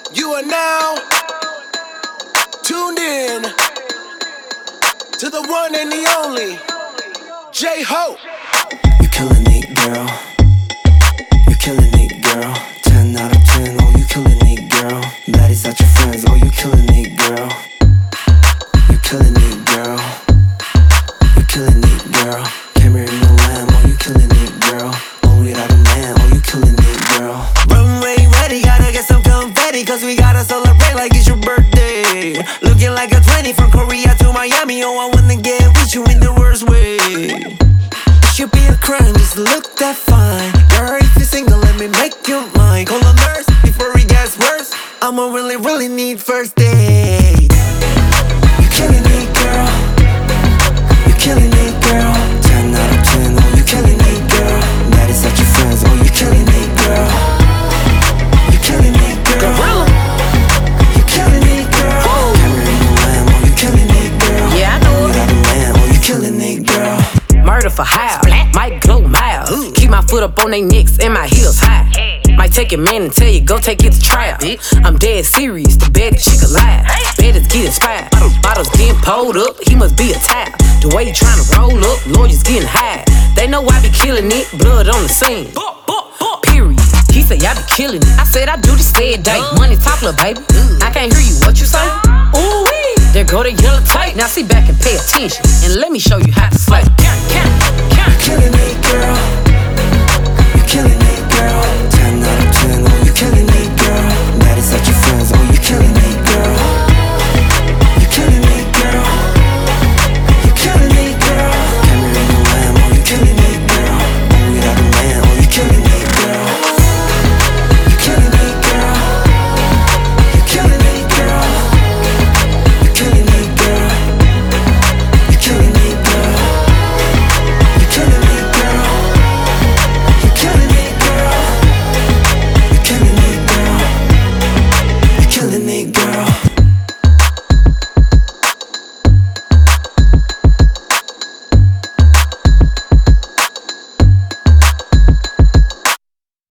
You are now tuned in to the one and the only J-Ho. You killing it, girl. You killing it, girl. 10 out of 10, oh you killing it, girl. Baddies out your friends, oh you killing it, girl. You killing it, girl. You killing it, girl. Camera in the lamb, oh you killing it, girl. Only out a man, oh you killing it, girl. Runway ready, gotta get some confetti, cause we gotta celebrate like it's your birthday. Looking like a 20 from Korea to Miami, oh I wanna get with you in the worst way. Should be a crime, just look that fine. Girl, if you're single, let me make you mine. Call a nurse before it gets worse. I'ma really need first date. You killing it, girl. You killing it, girl. 10 out of 10, oh you killing it, girl. Baddies at your friends, oh you killing it, girl. You killing it, girl. You killing it, girl. Camera in the lamb, oh you killing it, girl. Yeah, I know. You got a man, oh you killing it, girl. Murder for hire, might go miles. Keep my foot up on they necks and my heels high. Might take your man and tell you, go take it to trial. I'm dead serious, the baddest chick alive. Baddest get inspired, bottles getting pulled up, he must be a type. The way he tryna roll up, lawyers getting high. They know I be killing it, blood on the scene. Period. He say I be killing it. I said I do this every day. Money talk, little baby. I can't hear you, what you say? Ooh wee. There go the yellow tape. Now sit back and pay attention, and let me show you how to slay. You killing it, girl. You killing it, girl.